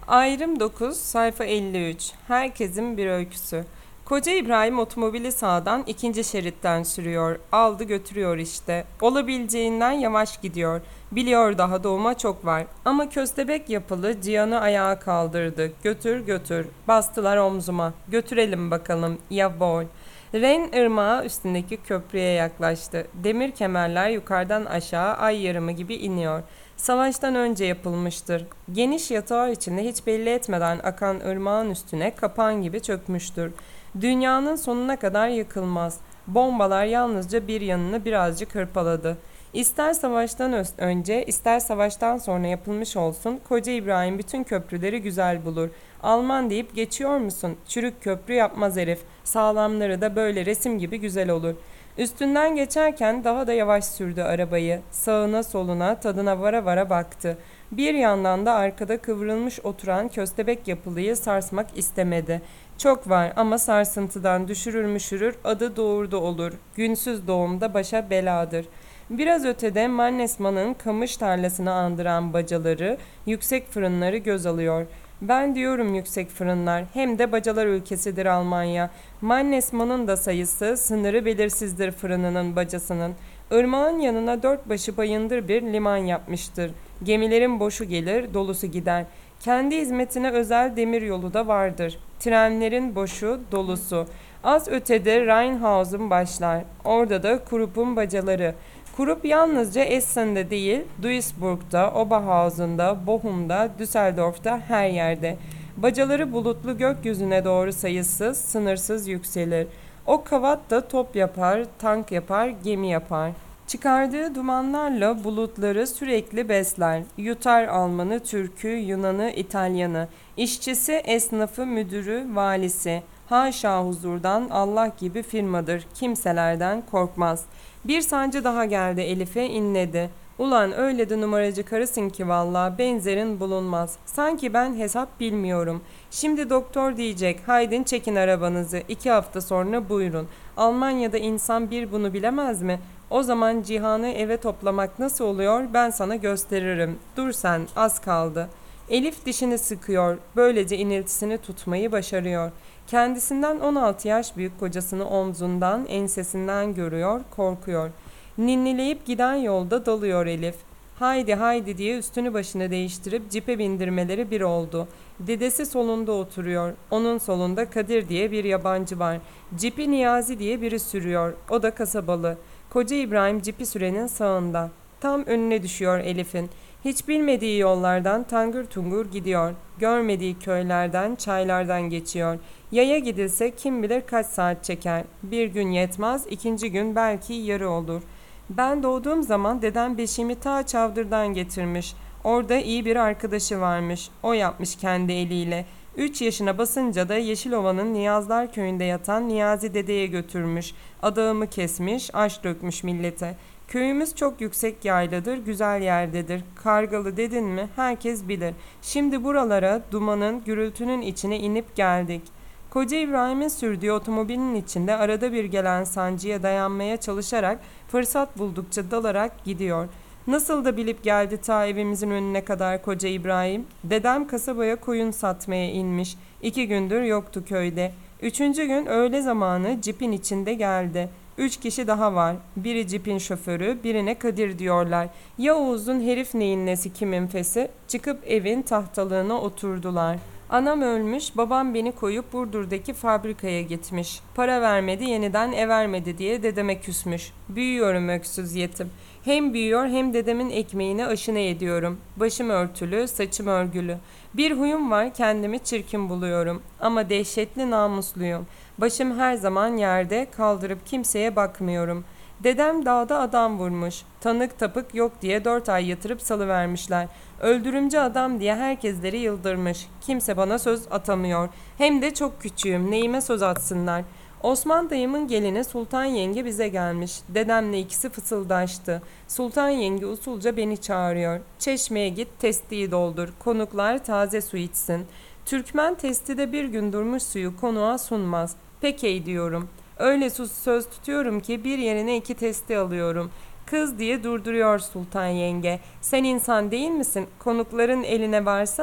Ayrım 9, sayfa 53. Herkesin bir öyküsü. Koca İbrahim otomobili sağdan ikinci şeritten sürüyor. Aldı götürüyor işte. Olabileceğinden yavaş gidiyor. Biliyor daha doğuma çok var. Ama köstebek yapılı Cihan'ı ayağa kaldırdı. Götür götür. Bastılar omzuma. Götürelim bakalım. Yavol. Ren ırmağı üstündeki köprüye yaklaştı. Demir kemerler yukarıdan aşağı ay yarımı gibi iniyor. Savaştan önce yapılmıştır. Geniş yatağı içinde hiç belli etmeden akan ırmağın üstüne kapan gibi çökmüştür. Dünyanın sonuna kadar yıkılmaz. Bombalar yalnızca bir yanını birazcık hırpaladı. İster savaştan önce, ister savaştan sonra yapılmış olsun, Koca İbrahim bütün köprüleri güzel bulur. Alman deyip geçiyor musun? Çürük köprü yapmaz herif. Sağlamları da böyle resim gibi güzel olur. Üstünden geçerken daha da yavaş sürdü arabayı. Sağına soluna tadına vara vara baktı. Bir yandan da arkada kıvrılmış oturan köstebek yapılıyı sarsmak istemedi. Çok var ama sarsıntıdan düşürür müşürür adı doğurdu olur. Günsüz doğumda başa beladır. Biraz ötede Mannesmann'ın kamış tarlasını andıran bacaları, yüksek fırınları göz alıyor. Ben diyorum yüksek fırınlar, hem de bacalar ülkesidir Almanya. Mannesmann'ın da sayısı, sınırı belirsizdir fırınının bacasının. Irmağın yanına dört başı bayındır bir liman yapmıştır. Gemilerin boşu gelir, dolusu gider. Kendi hizmetine özel demir yolu da vardır. Trenlerin boşu, dolusu. Az ötede Rheinhausen başlar. Orada da Krupp'un bacaları. Krupp yalnızca Essen'de değil, Duisburg'da, Oberhausen'da, Bochum'da, Düsseldorf'ta her yerde. Bacaları bulutlu gökyüzüne doğru sayısız, sınırsız yükselir. O kavat da top yapar, tank yapar, gemi yapar. Çıkardığı dumanlarla bulutları sürekli besler. Yutar Almanı, Türk'ü, Yunan'ı, İtalyan'ı. İşçisi, esnafı, müdürü, valisi. Haşa huzurdan Allah gibi firmadır. Kimselerden korkmaz. Bir sancı daha geldi Elif'e inledi. Ulan öyle de numaracı karısın ki valla benzerin bulunmaz. Sanki ben hesap bilmiyorum. Şimdi doktor diyecek haydin çekin arabanızı 2 hafta sonra buyurun. Almanya'da insan bir bunu bilemez mi? O zaman Cihan'ı eve toplamak nasıl oluyor ben sana gösteririm. Dur sen az kaldı. Elif dişini sıkıyor. Böylece iniltisini tutmayı başarıyor. Kendisinden 16 yaş büyük kocasını omzundan, ensesinden görüyor, korkuyor. Ninnileyip giden yolda dalıyor Elif. Haydi haydi diye üstünü başını değiştirip cipe bindirmeleri bir oldu. Dedesi solunda oturuyor. Onun solunda Kadir diye bir yabancı var. Cipi Niyazi diye biri sürüyor. O da kasabalı. Koca İbrahim cipi sürenin sağında. Tam önüne düşüyor Elif'in. Hiç bilmediği yollardan tangır tungur gidiyor. Görmediği köylerden, çaylardan geçiyor. Yaya gidilse kim bilir kaç saat çeker. Bir gün yetmez, ikinci gün belki yarı olur. Ben doğduğum zaman dedem beşiğimi ta Çavdır'dan getirmiş. Orada iyi bir arkadaşı varmış. O yapmış kendi eliyle. 3 yaşına basınca da Yeşilova'nın Niyazlar köyünde yatan Niyazi dedeye götürmüş. Adağımı kesmiş, aş dökmüş millete. Köyümüz çok yüksek yayladır, güzel yerdedir. Kargalı dedin mi herkes bilir. Şimdi buralara dumanın, gürültünün içine inip geldik. Koca İbrahim'in sürdüğü otomobilin içinde arada bir gelen sancıya dayanmaya çalışarak fırsat buldukça dalarak gidiyor. Nasıl da bilip geldi ta evimizin önüne kadar Koca İbrahim. Dedem kasabaya koyun satmaya inmiş. 2 gündür yoktu köyde. 3. gün öğle zamanı cipin içinde geldi. 3 kişi daha var. Biri cipin şoförü, birine Kadir diyorlar. Ya Oğuz'un herif neyin nesi kimin fesi? Çıkıp evin tahtalığına oturdular. Anam ölmüş, babam beni koyup Burdur'daki fabrikaya gitmiş. Para vermedi, yeniden ev vermedi diye dedeme küsmüş. Büyüyorum öksüz yetim. Hem büyüyor hem dedemin ekmeğini aşına ediyorum. Başım örtülü, saçım örgülü. Bir huyum var, kendimi çirkin buluyorum. Ama dehşetli namusluyum. Başım her zaman yerde, kaldırıp kimseye bakmıyorum. Dedem dağda adam vurmuş. Tanık tapık yok diye 4 ay yatırıp salıvermişler. Öldürümcü adam diye herkesleri yıldırmış. Kimse bana söz atamıyor. Hem de çok küçüğüm. Neyime söz atsınlar. Osman dayımın gelini Sultan yenge bize gelmiş. Dedemle ikisi fısıldaştı. Sultan yenge usulca beni çağırıyor. Çeşmeye git testiyi doldur. Konuklar taze su içsin. Türkmen testide bir gün durmuş suyu konuğa sunmaz. Peki diyorum. Öyle söz tutuyorum ki bir yerine 2 testi alıyorum. Kız diye durduruyor Sultan yenge. Sen insan değil misin? Konukların eline varsana.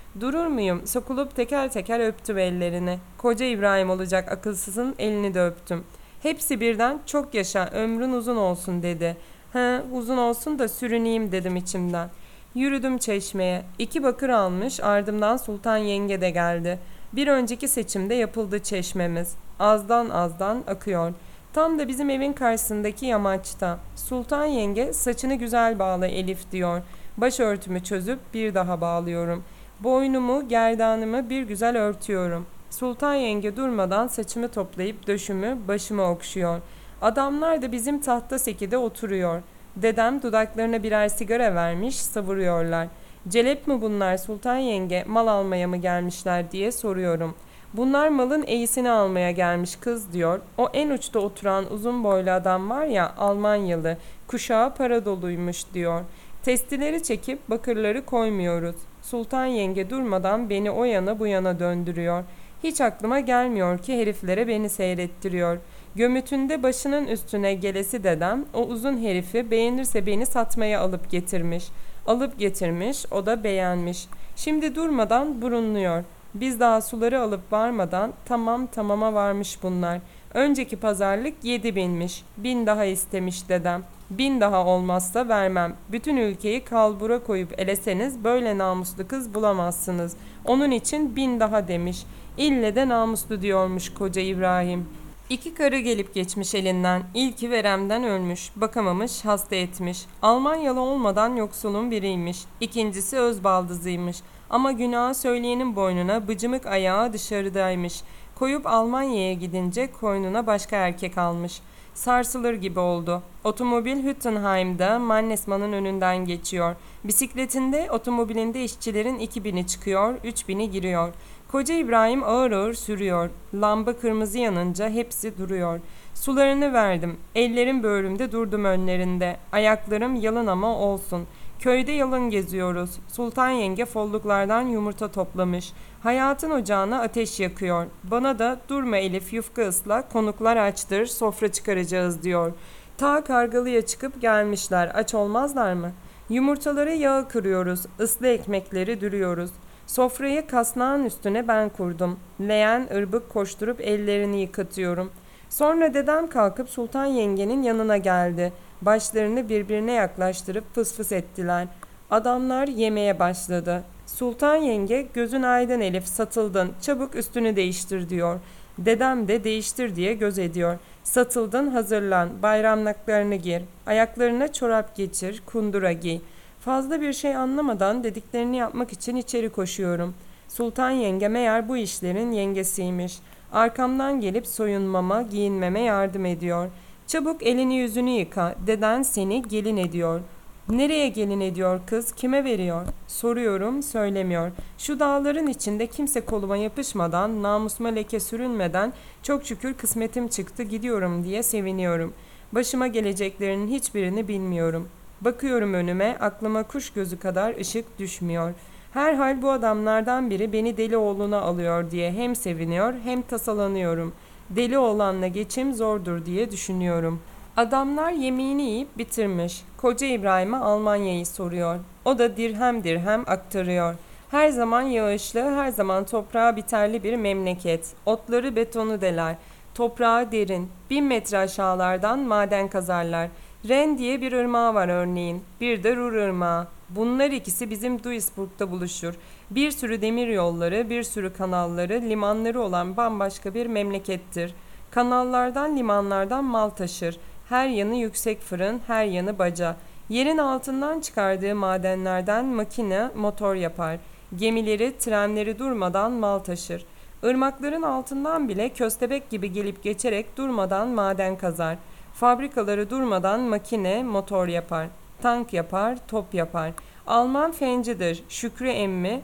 Durur muyum? Sokulup teker teker öptüm ellerini. Koca İbrahim olacak akılsızın elini de öptüm. Hepsi birden çok yaşa, ömrün uzun olsun dedi. He, uzun olsun da sürüneyim dedim içimden. Yürüdüm çeşmeye. 2 bakır almış, ardımdan Sultan Yenge de geldi. Bir önceki seçimde yapıldı çeşmemiz. Azdan azdan akıyor. Tam da bizim evin karşısındaki yamaçta. Sultan Yenge saçını güzel bağla Elif diyor. Başörtümü çözüp bir daha bağlıyorum. Boynumu, gerdanımı bir güzel örtüyorum. Sultan Yenge durmadan saçımı toplayıp döşümü, başımı okşuyor. Adamlar da bizim tahta sekide oturuyor. Dedem dudaklarına birer sigara vermiş, savuruyorlar. Celep mi bunlar Sultan Yenge, mal almaya mı gelmişler diye soruyorum. Bunlar malın iyisini almaya gelmiş kız diyor. O en uçta oturan uzun boylu adam var ya, Almanyalı, kuşağı para doluymuş diyor. Testileri çekip bakırları koymuyoruz. Sultan Yenge durmadan beni o yana bu yana döndürüyor. Hiç aklıma gelmiyor ki heriflere beni seyrettiriyor. Gömütünde başının üstüne gelesi dedem o uzun herifi beğenirse beni satmaya alıp getirmiş. Alıp getirmiş, o da beğenmiş. Şimdi durmadan burunluyor. Biz daha suları alıp varmadan tamama varmış bunlar. Önceki pazarlık 7.000'miş. 1.000 daha istemiş dedem. 1.000 daha olmazsa vermem. Bütün ülkeyi kalbura koyup eleseniz böyle namuslu kız bulamazsınız. Onun için 1.000 daha demiş. İlle de namuslu diyormuş koca İbrahim. 2 karı gelip geçmiş elinden. İlki veremden ölmüş, bakamamış, hasta etmiş. Almanyalı olmadan yoksulun biriymiş. İkincisi öz baldızıymış. Ama günahı söyleyenin boynuna bıcımık ayağı dışarıdaymış. Koyup Almanya'ya gidince koynuna başka erkek almış. Sarsılır gibi oldu. Otomobil Hüttenheim'da Mannesmann'ın önünden geçiyor. Bisikletinde, otomobilinde işçilerin 2.000'i çıkıyor, 3.000'i giriyor. Koca İbrahim ağır ağır sürüyor. Lamba kırmızı yanınca hepsi duruyor. Sularını verdim. Ellerim böğrümde durdum önlerinde. Ayaklarım yalın ama olsun. Köyde yalın geziyoruz. Sultan Yenge folluklardan yumurta toplamış. Hayatın ocağına ateş yakıyor. Bana da durma Elif yufka ısla, konuklar açtır, sofra çıkaracağız diyor. Ta Kargalı'ya çıkıp gelmişler. Aç olmazlar mı? Yumurtaları yağa kırıyoruz. Islı ekmekleri dürüyoruz. Sofrayı kasnağın üstüne ben kurdum. Leğen ırbık koşturup ellerini yıkatıyorum. Sonra dedem kalkıp Sultan Yenge'nin yanına geldi. Başlarını birbirine yaklaştırıp fıs fıs ettiler. Adamlar yemeye başladı. Sultan Yenge gözün aydın Elif satıldın çabuk üstünü değiştir diyor. Dedem de değiştir diye göz ediyor. Satıldın hazırlan bayramlıklarını gir. Ayaklarına çorap geçir kundura giy. Fazla bir şey anlamadan dediklerini yapmak için içeri koşuyorum. Sultan Yenge meğer bu işlerin yengesiymiş. Arkamdan gelip soyunmama, giyinmeme yardım ediyor. Çabuk elini yüzünü yıka, deden seni gelin ediyor. Nereye gelin ediyor kız, kime veriyor? Soruyorum, söylemiyor. Şu dağların içinde kimse koluma yapışmadan, namusuma leke sürünmeden çok şükür kısmetim çıktı gidiyorum diye seviniyorum. Başıma geleceklerinin hiçbirini bilmiyorum. Bakıyorum önüme, aklıma kuş gözü kadar ışık düşmüyor. Herhal bu adamlardan biri beni deli oğluna alıyor diye hem seviniyor hem tasalanıyorum. Deli oğlanla geçim zordur diye düşünüyorum. Adamlar yemeğini yiyip bitirmiş. Koca İbrahim'e Almanya'yı soruyor. O da dirhem dirhem aktarıyor. Her zaman yağışlı, her zaman toprağa biterli bir memleket. Otları betonu deler. Toprağı derin. 1.000 metre aşağılardan maden kazarlar. Ren diye bir ırmağı var örneğin. Bir de Rur ırmağı. Bunlar ikisi bizim Duisburg'da buluşur. Bir sürü demir yolları, bir sürü kanalları, limanları olan bambaşka bir memlekettir. Kanallardan, limanlardan mal taşır. Her yanı yüksek fırın, her yanı baca. Yerin altından çıkardığı madenlerden makine, motor yapar. Gemileri, trenleri durmadan mal taşır. Irmakların altından bile köstebek gibi gelip geçerek durmadan maden kazar. Fabrikaları durmadan makine, motor yapar. Tank yapar, top yapar. Alman fencidir, Şükrü emmi.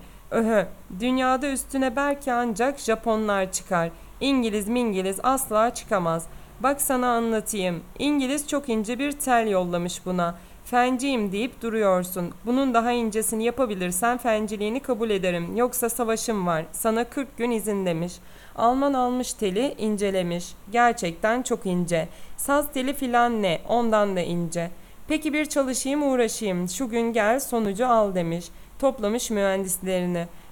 Dünyada üstüne belki ancak Japonlar çıkar. İngiliz asla çıkamaz. Bak sana anlatayım. İngiliz çok ince bir tel yollamış buna. Fenciyim deyip duruyorsun. Bunun daha incesini yapabilirsen fenciliğini kabul ederim. Yoksa savaşım var. Sana 40 gün izin demiş. Alman almış teli incelemiş. Gerçekten çok ince. Saz teli filan ne? Ondan da ince. Peki bir çalışayım uğraşayım. Şu gün gel sonucu al demiş. Toplamış mühendislerini.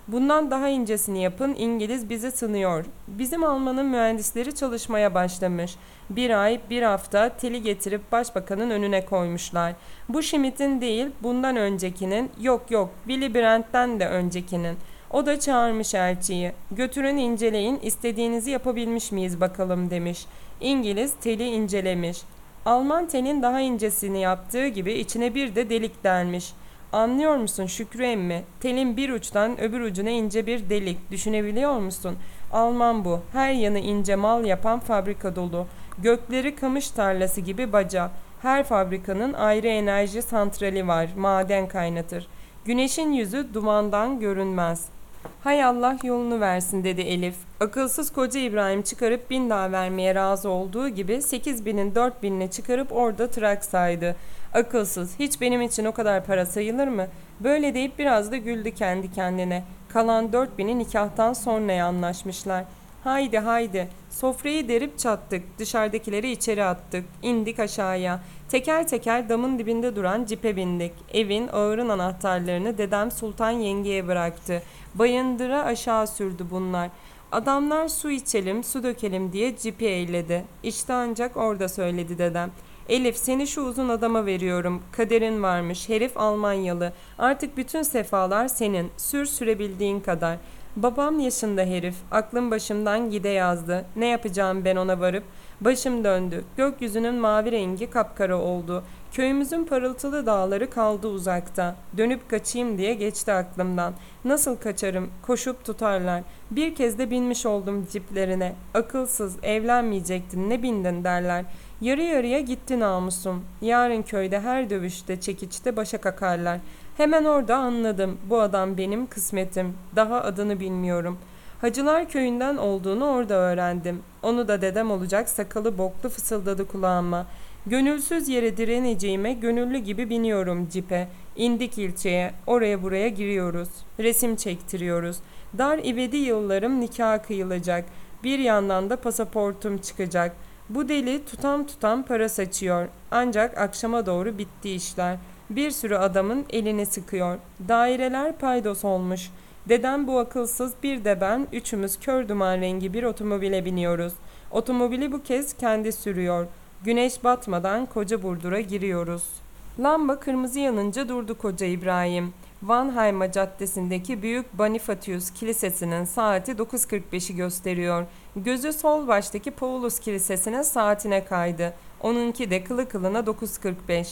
Bundan daha incesini yapın, İngiliz bizi sınıyor. Bizim Alman'ın mühendisleri çalışmaya başlamış. Bir ay, bir hafta teli getirip başbakanın önüne koymuşlar. Bu Schmidt'in değil, bundan öncekinin, yok, Willy Brandt'ten de öncekinin. O da çağırmış elçiyi. Götürün inceleyin, istediğinizi yapabilmiş miyiz bakalım demiş. İngiliz teli incelemiş. Alman telin daha incesini yaptığı gibi içine bir de delik delmiş. Anlıyor musun Şükrü emmi? Telin bir uçtan öbür ucuna ince bir delik. Düşünebiliyor musun? Alman bu. Her yanı ince mal yapan fabrika dolu. Gökleri kamış tarlası gibi baca. Her fabrikanın ayrı enerji santrali var. Maden kaynatır. Güneşin yüzü dumandan görünmez. Hay Allah yolunu versin dedi Elif. Akılsız koca İbrahim çıkarıp 1000 daha vermeye razı olduğu gibi 8000'in 4000'ini çıkarıp orada tırak saydı. Akılsız, hiç benim için o kadar para sayılır mı? Böyle deyip biraz da güldü kendi kendine. Kalan 4000'i nikahtan sonraya anlaşmışlar. Haydi, sofrayı derip çattık, dışarıdakileri içeri attık, indik aşağıya. Teker teker damın dibinde duran cipe bindik. Evin ağırın anahtarlarını dedem Sultan yengeye bıraktı. Bayındıra aşağı sürdü bunlar. Adamlar su içelim, su dökelim diye cipi eyledi. İşte ancak orada söyledi dedem. Elif seni şu uzun adama veriyorum. Kaderin varmış. Herif Almanyalı. Artık bütün sefalar senin. Sürebildiğin kadar. Babam yaşında herif. Aklım başımdan gide yazdı. Ne yapacağım ben ona varıp? Başım döndü. Gökyüzünün mavi rengi kapkara oldu. Köyümüzün parıltılı dağları kaldı uzakta. Dönüp kaçayım diye geçti aklımdan. Nasıl kaçarım? Koşup tutarlar. Bir kez de binmiş oldum ciplerine. Akılsız, evlenmeyecektin, ne bindin derler. Yarı yarıya gitti namusum. Yarın köyde her dövüşte, çekiçte başa kakarlar. Hemen orada anladım. Bu adam benim kısmetim. Daha adını bilmiyorum. Hacılar köyünden olduğunu orada öğrendim. Onu da dedem olacak sakalı boklu fısıldadı kulağıma. Gönülsüz yere direneceğime gönüllü gibi biniyorum cipe. İndik ilçeye, oraya buraya giriyoruz. Resim çektiriyoruz. Dar ivedi yıllarım nikah kıyılacak. Bir yandan da pasaportum çıkacak. Bu deli tutam para saçıyor. Ancak akşama doğru bitti işler. Bir sürü adamın elini sıkıyor. Daireler paydos olmuş. Dedem bu akılsız bir de ben üçümüz kör duman rengi bir otomobile biniyoruz. Otomobili bu kez kendi sürüyor. Güneş batmadan Koca Burdur'a giriyoruz. Lamba kırmızı yanınca durdu Koca İbrahim. Vanhayma Caddesi'ndeki Büyük Bonifatius Kilisesi'nin saati 9.45'i gösteriyor. Gözü sol baştaki Paulus Kilisesi'nin saatine kaydı. Onunki de kılı kılına 9.45.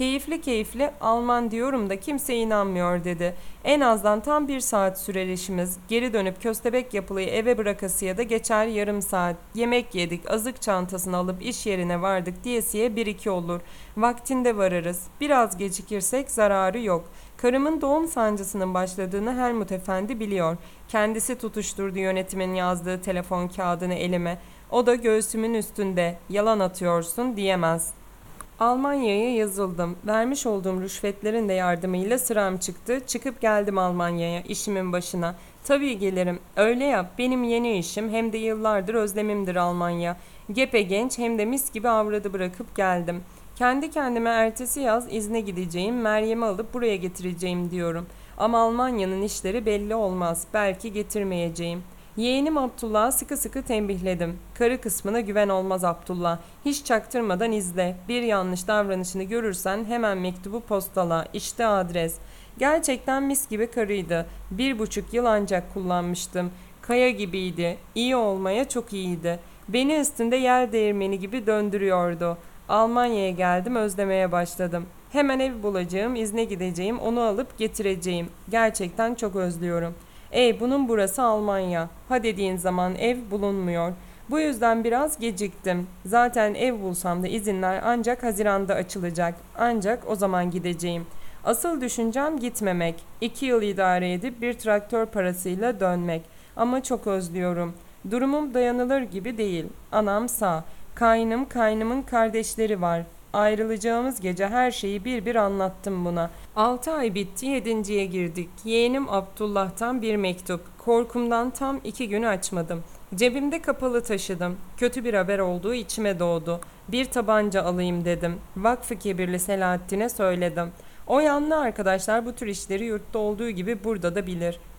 Keyifli Alman diyorum da kimse inanmıyor dedi. En azdan tam 1 saat sürer işimiz. Geri dönüp köstebek yapılıyı eve bırakasıya da geçer yarım saat. Yemek yedik, azık çantasını alıp iş yerine vardık diyesiye 1-2 olur. Vaktinde varırız. Biraz gecikirsek zararı yok. Karımın doğum sancısının başladığını Helmut Efendi biliyor. Kendisi tutuşturdu yönetimin yazdığı telefon kağıdını elime. O da göğsümün üstünde. Yalan atıyorsun diyemez. Almanya'ya yazıldım. Vermiş olduğum rüşvetlerin de yardımıyla sıram çıktı. Çıkıp geldim Almanya'ya işimin başına. Tabii gelirim. Öyle yap. Benim yeni işim hem de yıllardır özlemimdir Almanya. Gepegenç hem de mis gibi avradı bırakıp geldim. Kendi kendime ertesi yaz izne gideceğim. Meryem'i alıp buraya getireceğim diyorum. Ama Almanya'nın işleri belli olmaz. Belki getirmeyeceğim. Yeğenim Abdullah'ı sıkı tembihledim. Karı kısmına güven olmaz Abdullah. Hiç çaktırmadan izle. Bir yanlış davranışını görürsen hemen mektubu postala. İşte adres. Gerçekten mis gibi karıydı. 1,5 yıl ancak kullanmıştım. Kaya gibiydi. İyi olmaya çok iyiydi. Beni üstünde yel değirmeni gibi döndürüyordu. Almanya'ya geldim, özlemeye başladım. Hemen ev bulacağım, izne gideceğim, onu alıp getireceğim. Gerçekten çok özlüyorum. Bunun burası Almanya. Ha dediğin zaman ev bulunmuyor. Bu yüzden biraz geciktim. Zaten ev bulsam da izinler ancak Haziran'da açılacak. Ancak o zaman gideceğim. Asıl düşüncem gitmemek. 2 yıl idare edip bir traktör parasıyla dönmek. Ama çok özlüyorum. Durumum dayanılır gibi değil. Anam sağ. Kaynımın kardeşleri var. Ayrılacağımız gece her şeyi bir anlattım buna. 6 ay bitti, 7.'ye girdik. Yeğenim Abdullah'tan bir mektup. Korkumdan tam 2 gün açmadım. Cebimde kapalı taşıdım. Kötü bir haber olduğu içime doğdu. Bir tabanca alayım dedim. Vakfı Kebirli Selahattin'e söyledim. O yanlı arkadaşlar bu tür işleri yurtta olduğu gibi burada da bilir.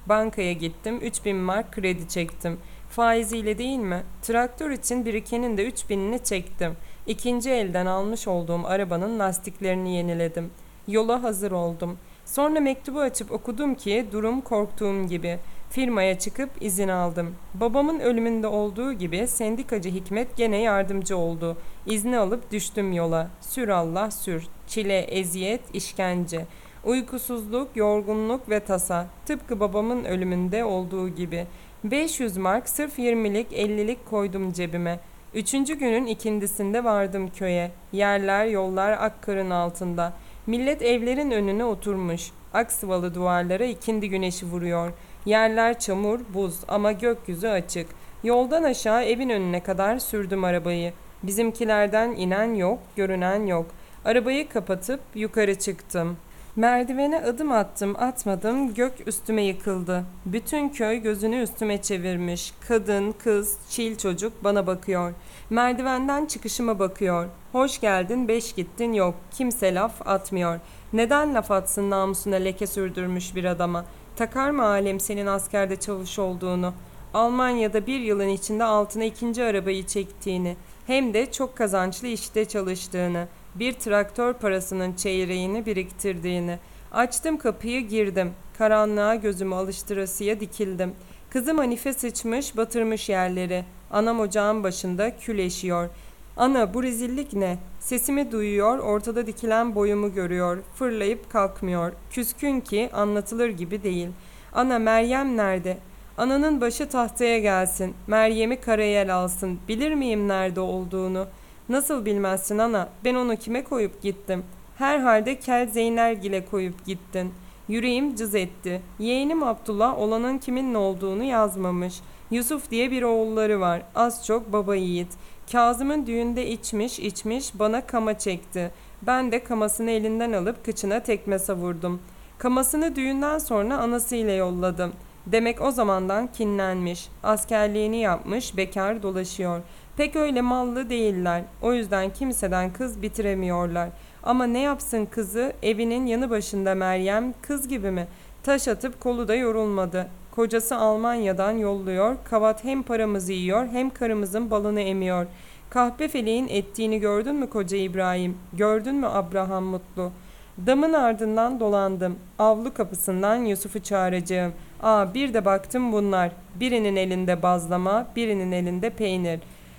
Bankaya gittim, 3000 mark kredi çektim. Faiziyle değil mi? Traktör için birikenin de 3000'ini çektim. İkinci elden almış olduğum arabanın lastiklerini yeniledim. Yola hazır oldum. Sonra mektubu açıp okudum ki durum korktuğum gibi. Firmaya çıkıp izin aldım. Babamın ölümünde olduğu gibi sendikacı Hikmet gene yardımcı oldu. İzni alıp düştüm yola. Sür Allah sür. Çile, eziyet, işkence. Uykusuzluk, yorgunluk ve tasa. Tıpkı babamın ölümünde olduğu gibi. 500 mark sırf 20'lik 50'lik koydum cebime. Üçüncü günün ikindisinde vardım köye. Yerler yollar akkarın altında. Millet evlerin önüne oturmuş. Aksıvalı duvarlara ikindi güneşi vuruyor. Yerler çamur, buz ama gökyüzü açık. Yoldan aşağı evin önüne kadar sürdüm arabayı. Bizimkilerden inen yok, görünen yok. Arabayı kapatıp yukarı çıktım. Merdivene adım attım, atmadım, gök üstüme yıkıldı. Bütün köy gözünü üstüme çevirmiş. Kadın, kız, çil çocuk bana bakıyor. Merdivenden çıkışıma bakıyor. Hoş geldin, beş gittin yok. Kimse laf atmıyor. Neden laf atsın namusuna leke sürdürmüş bir adama? Takar mı alem senin askerde çavuş olduğunu? Almanya'da bir yılın içinde altına ikinci arabayı çektiğini, hem de çok kazançlı işte çalıştığını, bir traktör parasının çeyreğini biriktirdiğini. Açtım kapıyı girdim. Karanlığa gözümü alıştırasıya dikildim. Kızım Hanife sıçmış batırmış yerleri. Anam ocağın başında küleşiyor. Ana bu rezillik ne? Sesimi duyuyor, ortada dikilen boyumu görüyor. Fırlayıp kalkmıyor. Küskün ki anlatılır gibi değil. Ana Meryem nerede? Ananın başı tahtaya gelsin. Meryem'i karayel alsın. Bilir miyim nerede olduğunu? Nasıl bilmezsin ana? Ben onu kime koyup gittim? Herhalde Kel Zeynelgil'e koyup gittin. Yüreğim cız etti. Yeğenim Abdullah olanın kimin ne olduğunu yazmamış. Yusuf diye bir oğulları var. Az çok baba yiğit. Kazım'ın düğünde içmiş bana kama çekti. Ben de kamasını elinden alıp kıçına tekme savurdum. Kamasını düğünden sonra anasıyla yolladım. Demek o zamandan kinlenmiş. Askerliğini yapmış, bekar dolaşıyor. Pek öyle mallı değiller. O yüzden kimseden kız bitiremiyorlar. Ama ne yapsın kızı? Evinin yanı başında Meryem kız gibi mi? Taş atıp kolu da yorulmadı. Kocası Almanya'dan yolluyor. Kavat hem paramızı yiyor hem karımızın balını emiyor. Kahpe feleğin ettiğini gördün mü koca İbrahim? Gördün mü Abraham Mutlu? Damın ardından dolandım. Avlu kapısından Yusuf'u çağıracağım. Bir de baktım bunlar. Birinin elinde bazlama, birinin elinde peynir.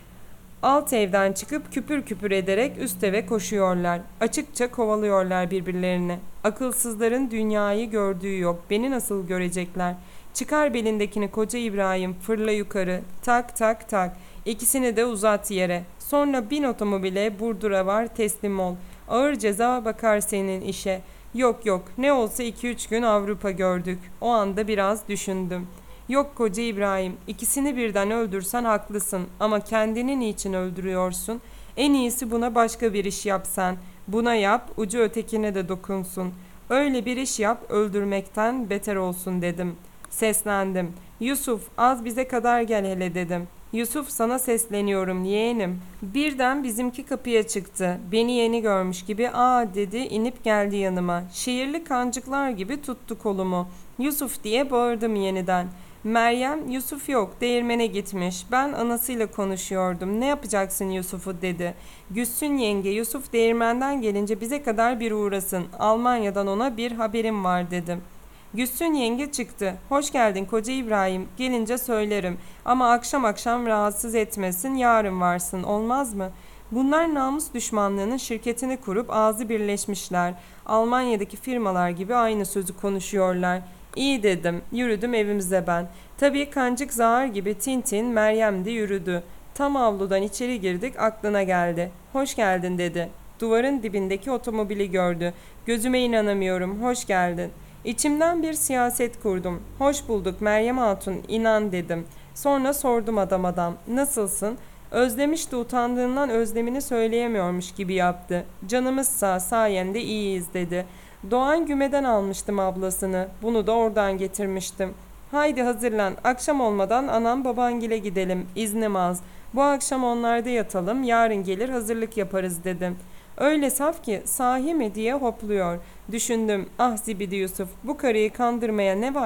Alt evden çıkıp küpür küpür ederek üst eve koşuyorlar. Açıkça kovalıyorlar birbirlerini. Akılsızların dünyayı gördüğü yok. Beni nasıl görecekler? Çıkar belindekini koca İbrahim, fırla yukarı. Tak tak tak. İkisini de uzat yere. Sonra bin otomobile Burdur'a var teslim ol. Ağır ceza bakar senin işe. Yok yok ne olsa 2-3 gün Avrupa gördük. O anda biraz düşündüm. Yok koca İbrahim, ikisini birden öldürsen haklısın ama kendini niçin öldürüyorsun? En iyisi buna başka bir iş yap sen. Buna yap, ucu ötekine de dokunsun. Öyle bir iş yap, öldürmekten beter olsun dedim. Seslendim. Yusuf, az bize kadar gel hele dedim. Yusuf sana sesleniyorum yeğenim. Birden bizimki kapıya çıktı. Beni yeni görmüş gibi dedi inip geldi yanıma. Şehirli kancıklar gibi tuttu kolumu. Yusuf diye bağırdım yeniden. Meryem Yusuf yok değirmene gitmiş. Ben anasıyla konuşuyordum. Ne yapacaksın Yusuf'u dedi. Güssün yenge Yusuf değirmenden gelince bize kadar bir uğrasın. Almanya'dan ona bir haberim var dedim. Güssün yenge çıktı. Hoş geldin koca İbrahim. Gelince söylerim. Ama akşam akşam rahatsız etmesin yarın varsın olmaz mı? Bunlar namus düşmanlığının şirketini kurup ağzı birleşmişler. Almanya'daki firmalar gibi aynı sözü konuşuyorlar. İyi dedim. Yürüdüm evimize ben. Tabii kancık zağar gibi Tintin Meryem de yürüdü. Tam avludan içeri girdik aklına geldi. Hoş geldin dedi. Duvarın dibindeki otomobili gördü. Gözüme inanamıyorum. Hoş geldin. İçimden bir siyaset kurdum. Hoş bulduk Meryem Hatun inan dedim. Sonra sordum adam. Nasılsın? Özlemişti utandığından özlemini söyleyemiyormuş gibi yaptı. Canımız sayende iyiyiz dedi. Doğan Güme'den almıştım ablasını. Bunu da oradan getirmiştim. Haydi hazırlan. Akşam olmadan anam babangile gidelim. İznim az. Bu akşam onlarda yatalım. Yarın gelir hazırlık yaparız dedim. Öyle saf ki sahi mi diye hopluyor. Düşündüm. Ah zibidi Yusuf bu karıyı kandırmaya ne var?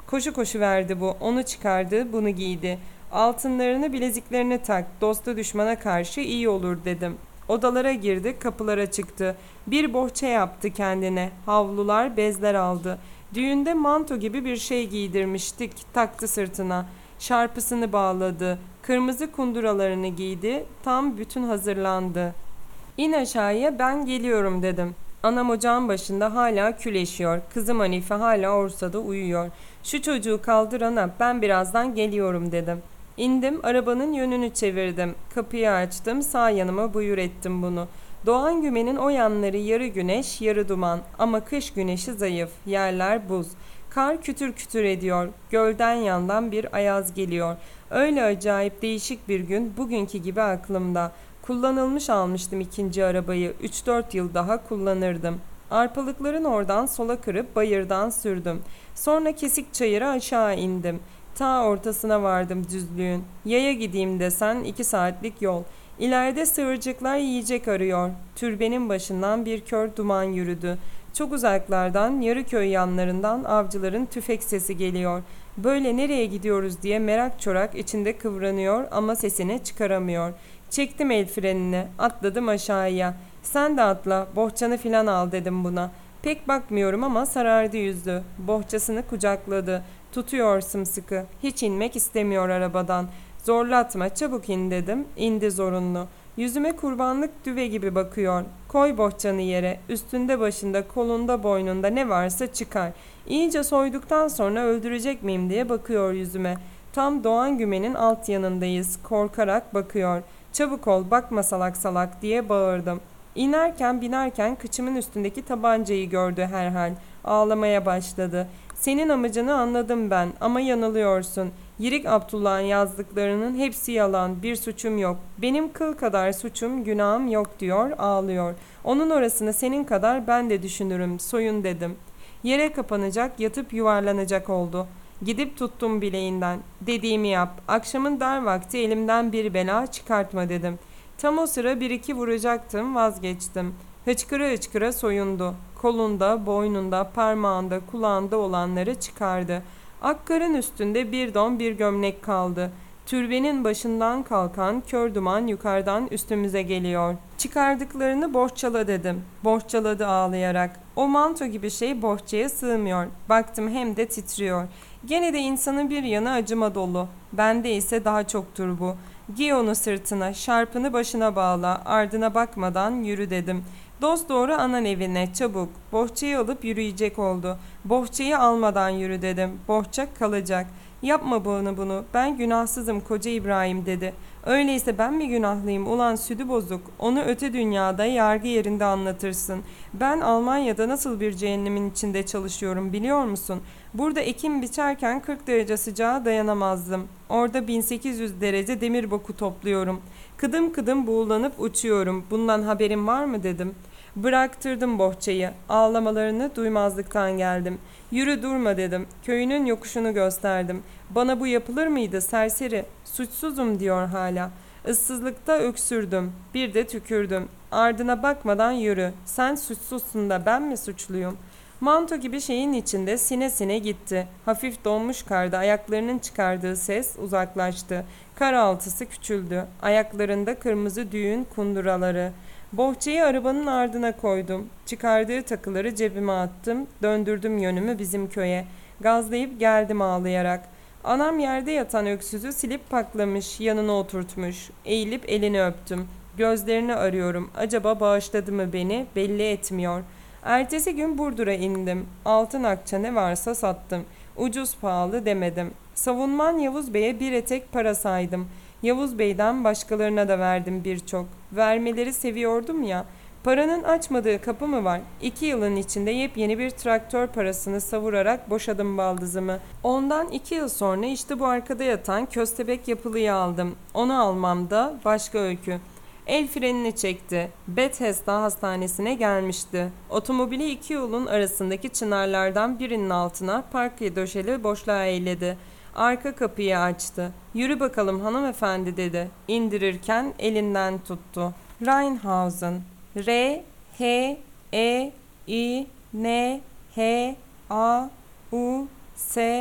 Koşu koşu verdi bu. Onu çıkardı, bunu giydi. Altınlarını, bileziklerini tak. Dosta düşmana karşı iyi olur dedim. Odalara girdi, kapılara çıktı. Bir bohça yaptı kendine. Havlular, bezler aldı. Düğünde manto gibi bir şey giydirmiştik, taktı sırtına. Şarpısını bağladı. Kırmızı kunduralarını giydi. Tam bütün hazırlandı. İn aşağıya, ben geliyorum dedim. Anam ocağın başında hala küleşiyor. Kızım Hanife hala orsada uyuyor. Şu çocuğu kaldır ana, ben birazdan geliyorum dedim. İndim, arabanın yönünü çevirdim. Kapıyı açtım, sağ yanıma buyur ettim bunu. Doğan gümenin o yanları yarı güneş, yarı duman ama kış güneşi zayıf, yerler buz. Kar kütür kütür ediyor, gölden yandan bir ayaz geliyor. Öyle acayip değişik bir gün, bugünkü gibi aklımda. Kullanılmış almıştım ikinci arabayı, 3-4 yıl daha kullanırdım. Arpalıkların oradan sola kırıp bayırdan sürdüm. Sonra kesik çayıra aşağı indim. Ta ortasına vardım düzlüğün. Yaya gideyim desen 2 saatlik yol. İleride sığırcıklar yiyecek arıyor. Türbenin başından bir kör duman yürüdü. Çok uzaklardan, Yarıköy yanlarından avcıların tüfek sesi geliyor. Böyle nereye gidiyoruz diye merak çorak içinde kıvranıyor ama sesini çıkaramıyor. Çektim el frenini, atladım aşağıya. Sen de atla, bohçanı filan al dedim buna. Pek bakmıyorum ama sarardı yüzü. Bohçasını kucakladı. Tutuyor sımsıkı. Hiç inmek istemiyor arabadan. Zorlatma, çabuk in dedim. İndi zorunlu. Yüzüme kurbanlık düve gibi bakıyor. Koy bohçanı yere. Üstünde başında, kolunda, boynunda ne varsa çıkar. İyice soyduktan sonra öldürecek miyim diye bakıyor yüzüme. Tam Doğan Gümen'in alt yanındayız. Korkarak bakıyor. Çabuk ol, bakma salak salak diye bağırdım. İnerken binerken kıçımın üstündeki tabancayı gördü herhal. Ağlamaya başladı. Senin amacını anladım ben ama yanılıyorsun. Yirik Abdullah'ın yazdıklarının hepsi yalan, bir suçum yok. Benim kıl kadar suçum, günahım yok diyor, ağlıyor. Onun orasını senin kadar ben de düşünürüm, soyun dedim. Yere kapanacak, yatıp yuvarlanacak oldu. Gidip tuttum bileğinden. Dediğimi yap, akşamın dar vakti elimden bir bela çıkartma dedim. Tam o sıra bir iki vuracaktım, vazgeçtim. Hıçkıra hıçkıra soyundu. Kolunda, boynunda, parmağında, kulağında olanları çıkardı. Akkarın üstünde bir don bir gömlek kaldı. Türbenin başından kalkan kör duman yukarıdan üstümüze geliyor. Çıkardıklarını bohçala dedim. Bohçaladı ağlayarak. O manto gibi şey bohçaya sığmıyor. Baktım hem de titriyor. Gene de insanın bir yanı acıma dolu. Bende ise daha çoktur bu. Giy onu sırtına, şarpını başına bağla, ardına bakmadan yürü dedim. Dosdoğru anan evine, çabuk. Bohçayı alıp yürüyecek oldu. Bohçayı almadan yürü dedim. Bohça kalacak. Yapma bunu, ben günahsızım koca İbrahim dedi. Öyleyse ben mi günahlıyım ulan südü bozuk. Onu öte dünyada yargı yerinde anlatırsın. Ben Almanya'da nasıl bir cehennemin içinde çalışıyorum biliyor musun? Burada ekim biçerken 40 derece sıcağa dayanamazdım. Orada 1800 derece demir boku topluyorum. Kıdım kıdım buğulanıp uçuyorum. Bundan haberin var mı dedim. Bıraktırdım bohçayı. Ağlamalarını duymazlıktan geldim. Yürü durma dedim. Köyünün yokuşunu gösterdim. Bana bu yapılır mıydı serseri? Suçsuzum diyor hala. Issızlıkta öksürdüm. Bir de tükürdüm. Ardına bakmadan yürü. Sen suçsuzsun da ben mi suçluyum? Manto gibi şeyin içinde sine sine gitti. Hafif donmuş karda ayaklarının çıkardığı ses uzaklaştı. Kar altısı küçüldü. Ayaklarında kırmızı düğün kunduraları. Bohçayı arabanın ardına koydum. Çıkardığı takıları cebime attım. Döndürdüm yönümü bizim köye. Gazlayıp geldim ağlayarak. Anam yerde yatan öksüzü silip paklamış, yanına oturtmuş. Eğilip elini öptüm. Gözlerini arıyorum. Acaba bağışladı mı beni? Belli etmiyor. Ertesi gün Burdur'a indim. Altın akça ne varsa sattım. Ucuz pahalı demedim. Savunman Yavuz Bey'e bir etek para saydım. Yavuz Bey'den başkalarına da verdim birçok. Vermeleri seviyordum ya. Paranın açmadığı kapı mı var? 2 yılın içinde yepyeni bir traktör parasını savurarak boşadım baldızımı. Ondan 2 yıl sonra işte bu arkada yatan köstebek yapılıyı aldım. Onu almam da başka öykü. El frenini çekti. Bethesda hastanesine gelmişti. Otomobili 2 yolun arasındaki çınarlardan birinin altına parke döşeli boşluğa eğledi. Arka kapıyı açtı. Yürü bakalım hanımefendi dedi. İndirirken elinden tuttu. Rheinhausen. R, H, E, I, N, H, A, U, S,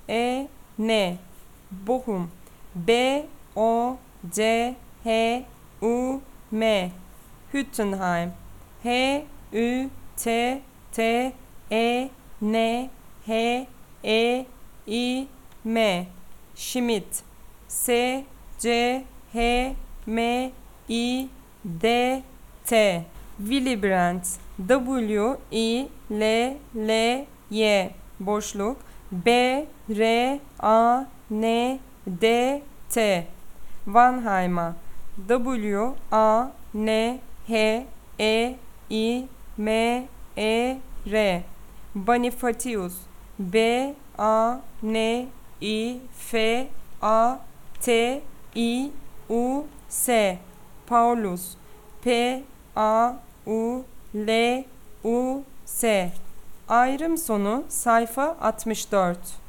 E N Bochum B O C H U M Hüttenheim H Ü T T E N H E I M Schmidt S C H M I D T Willy Brandt W I L L Y boşluk B R A N D T Vanheimer W A N H E I M E R Bonifatius B A N I F A T I U S Paulus P A U L U S Ayrım sonu sayfa 64